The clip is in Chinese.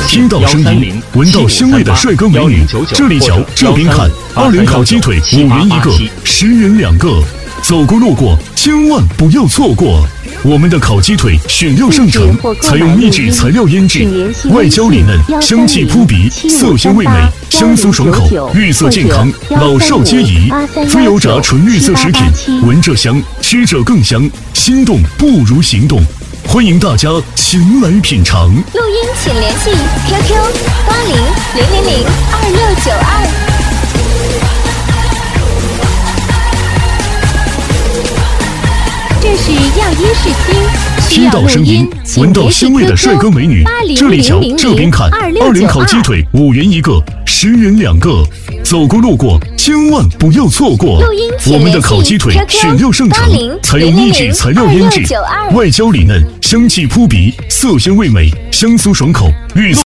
听到声音，闻到香味的帅哥美女，这里瞧，这边看，20烤鸡腿5元一个，10元2个，走过路过千万不要错过。我们的烤鸡腿选料上乘，采用秘制材料腌制，外焦里嫩，香气扑鼻，色鲜味美，香酥爽口，绿色健康，老少皆宜。非油炸纯绿色食品，闻着香，吃着更香，心动不如行动。欢迎大家前来品尝。 录音请联系 QQ8000022692。这是药医视听， 听到声音，闻到香味的帅哥美女，这里瞧，这边看，20烤鸡腿5元一个，10元2个，走过路过千万不要错过。我们的烤鸡腿选料上乘，采用秘制材料腌制，外焦里嫩，香气扑鼻，色鲜味美，香酥爽口，绿色